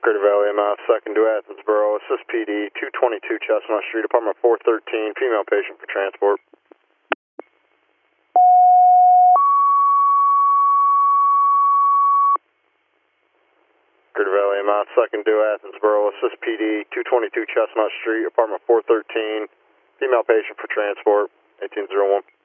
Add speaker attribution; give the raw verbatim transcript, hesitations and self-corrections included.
Speaker 1: Greater Valley M F, second to Athensboro, assist P D, two twenty-two Chestnut Street, apartment four thirteen, female patient for transport. Greater Valley M F, second to Athensboro, assist P D, two twenty-two Chestnut Street, apartment four thirteen, female patient for transport, eighteen oh one.